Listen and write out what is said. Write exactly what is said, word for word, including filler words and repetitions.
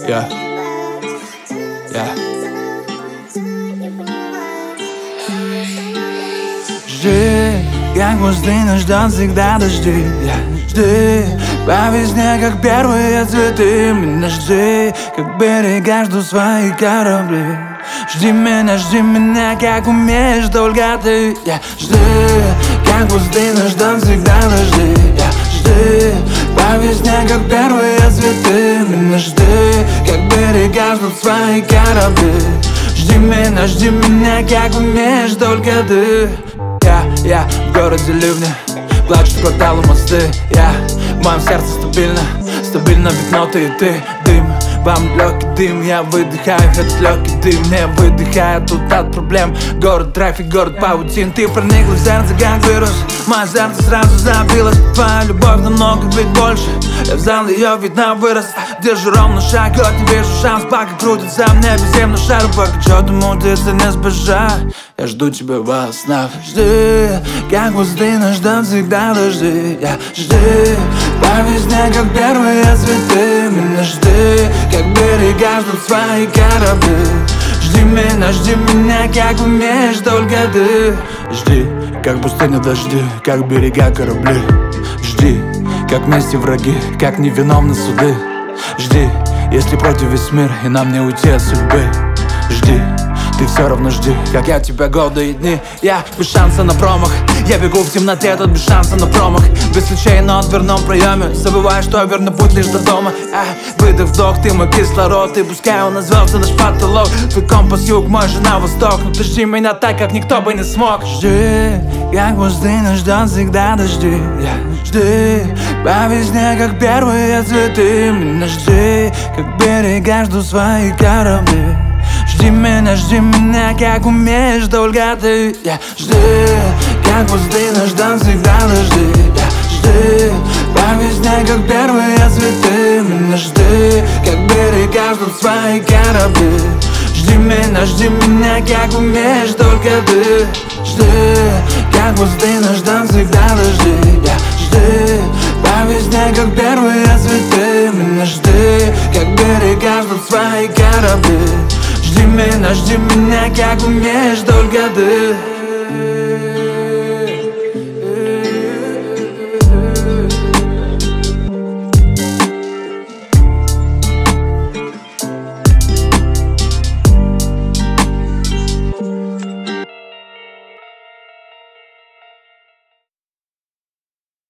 Я, я. Жди, как пустынно ждет всегда дожди. Я жди, по весне, как первые цветы. Меня жди, как берега жду свои корабли. Жди меня, жди меня, как умеешь только ты. Я жди, как пустынно ждет всегда дожди. Я жди, по весне, как первые цветы. Меня жди, как берега ждут свои корабли. Жди меня, жди меня, как умеешь только ты. Я, я в городе ливня, плачут кварталы мосты. Я, в моем сердце стабильно, стабильно ведь ты и ты. Дым, вам легкий дым, я выдыхаю этот легкий дым. Не выдыхаю тут от проблем. Город трафик, город паутин. Ты проникла в сердце как вирус. Мое сердце сразу забилось. Твоя любовь намного ведь больше. Я взял ее, видно вырос. Держу ровно шаг, хоть не вижу шанс. Пока крутится в небе земную шару. Пока что-то мутится, не спеша. Я жду тебя во снах. Жди, как пустынно ждет всегда дожди. Я жди, по весне, как первые цветы. Меня жди, как берега ждут свои корабли. Жди меня, жди меня, как умеешь только ты. Жди, как пустыня дожди, как берега корабли. Жди, как вместе враги, как невиновны суды. Жди, если против весь мир и нам не уйти от судьбы. Жди, ты все равно жди, как я тебя годы и дни. Я без шанса на промах, я бегу в темноте, тут без шанса на промах. Без ключей, но в дверном проеме забываю, что верный путь лишь до дома. а, Выдох, вдох, ты мой кислород. И пускай он назвался наш потолок. Твой компас юг, мой жена восток. Но ты жди меня так, как никто бы не смог. Жди, как пустынно ждет всегда дожди. Я жди, по весне, как первые цветы. Меня жди, как берега ждут свои корабли. Жди меня, жди меня, как умеешь только ты. Я жди, как пустынно ждет всегда дожди. Я жди, по весне, как первые цветы. Меня жди, как берега ждут свои корабли. Жди меня, жди меня, как умеешь только ты. Жди, как пустынно ждет всегда дожди. Я жди, по весне, как первые цветы. Меня жди, как берега ждут свои корабли. Жди меня, жди меня, как умеешь только ты.